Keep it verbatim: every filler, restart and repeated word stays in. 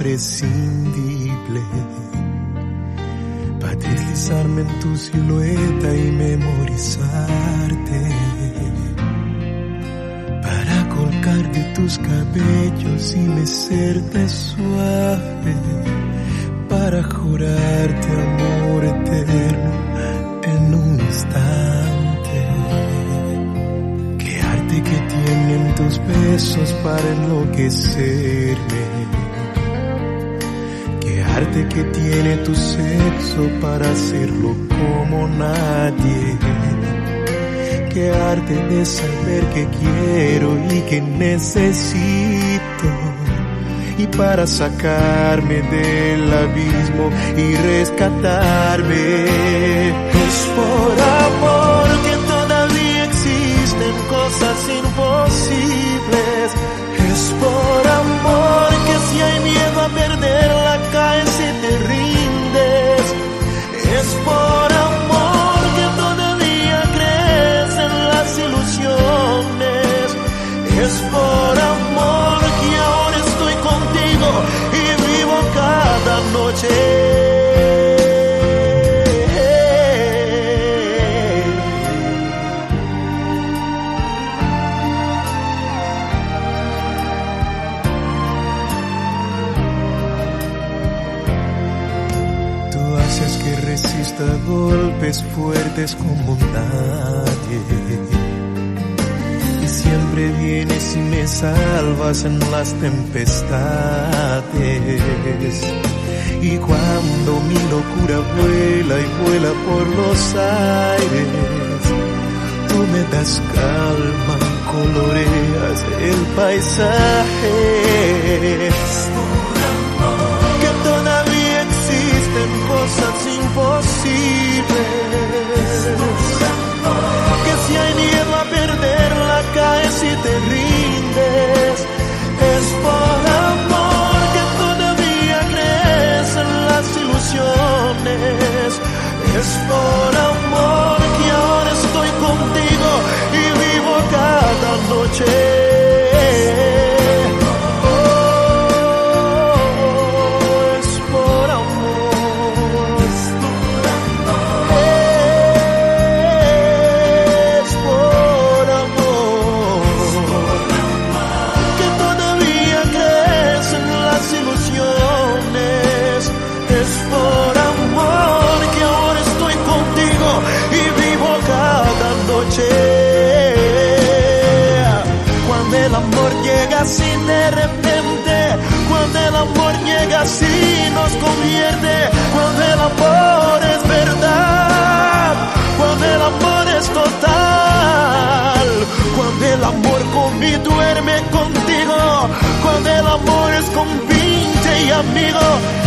imprescindible para deslizarme en tu silueta y memorizarte, para colgar de tus cabellos y mecerte suave, para jurarte amor eterno en un instante. Qué arte que tienen tus besos para enloquecerme, qué arte que tiene tu sexo para hacerlo como nadie, qué arte de saber que quiero y que necesito, y para sacarme del abismo y rescatarme. Es por amor que todavía existen cosas imposibles. Es por amor que si hay miedo a perderla caes y te rindes. Es por amor que todavía crees en las ilusiones. Es por amor que ahora estoy contigo y vivo cada noche. Que resista golpes fuertes como nadie, y siempre vienes y me salvas en las tempestades. Y cuando mi locura vuela y vuela por los aires, tú me das calma, coloreas el paisaje. Que todavía existen cosas imposibles, que si hay miedo a perderla caes y te rindes. Es por amor que todavía crees en las ilusiones. Es por amor que ahora estoy contigo y vivo cada noche. Cuando el amor llega así de repente, cuando el amor llega así nos convierte, cuando el amor es verdad, cuando el amor es total, cuando el amor come y duerme contigo, cuando el amor es compinche y amigo.